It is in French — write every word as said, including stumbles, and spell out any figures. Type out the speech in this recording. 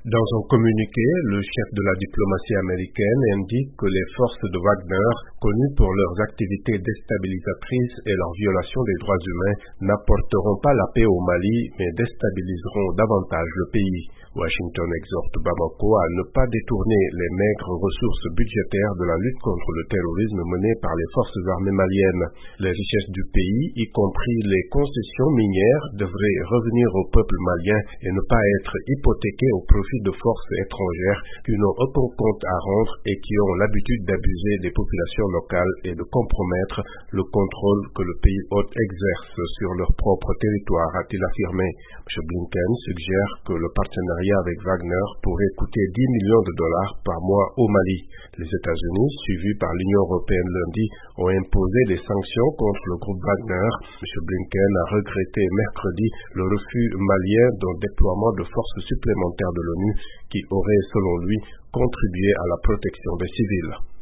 Dans un communiqué, le chef de la diplomatie américaine indique que les forces de Wagner, connues pour leurs activités déstabilisatrices et leur violation des droits humains, n'apporteront pas la paix au Mali, mais déstabiliseront davantage le pays. Washington exhorte Bamako à ne pas détourner les maigres ressources budgétaires de la lutte contre le terrorisme menée par les forces armées maliennes. Les richesses du pays, y compris les concessions minières, devraient revenir au peuple malien et ne pas être hypothéquées au profit de forces étrangères qui n'ont aucun compte à rendre et qui ont l'habitude d'abuser des populations locales et de compromettre le contrôle que le pays hôte exerce sur leur propre territoire, a-t-il affirmé. M. Blinken suggère que le partenariat avec Wagner pourrait coûter dix millions de dollars par mois au Mali. Les États-Unis, suivis par l'Union européenne lundi, ont imposé des sanctions contre le groupe Wagner. M. Blinken a regretté mercredi le refus malien d'un déploiement de forces supplémentaires de l'ONU qui aurait, selon lui, contribué à la protection des civils.